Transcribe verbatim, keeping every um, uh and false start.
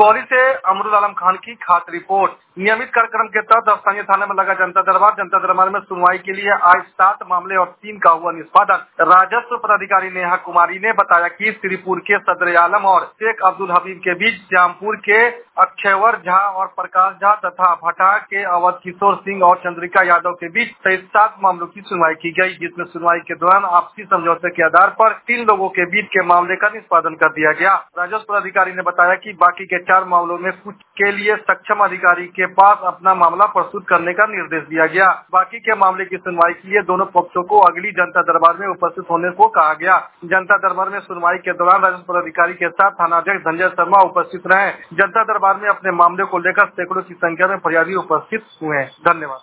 सुगौली से अमरुल आलम खान की खास रिपोर्ट। नियमित कार्यक्रम के तहत स्थानीय थाने में लगा जनता दरबार जनता दरबार में सुनवाई के लिए आज सात मामले और तीन का हुआ निष्पादन। राजस्व पदाधिकारी नेहा कुमारी ने बताया कि श्रीपुर के सदर आलम और शेख अब्दुल हबीब के बीच, श्यामपुर के अक्षयवर झा और प्रकाश झा तथा भटा के अवध किशोर सिंह और चंद्रिका यादव के बीच तेईस सात मामलों की सुनवाई की गई, जिसमें सुनवाई के दौरान आपसी समझौते के आधार पर तीन लोगों के बीच के मामले का निष्पादन कर दिया गया। राजस्व पदाधिकारी ने बताया कि बाकी के चार मामलों में कुछ के लिए सक्षम अधिकारी के पास अपना मामला प्रस्तुत करने का निर्देश दिया गया। बाकी के मामले की सुनवाई के लिए दोनों पक्षों को अगली जनता दरबार में उपस्थित होने को कहा गया। जनता दरबार में सुनवाई के दौरान राजस्व पदाधिकारी के साथ थानाध्यक्ष धनंजय शर्मा उपस्थित रहे। जनता दरबार में अपने मामले को लेकर सैकड़ों की संख्या में फरियादी उपस्थित हुए। धन्यवाद।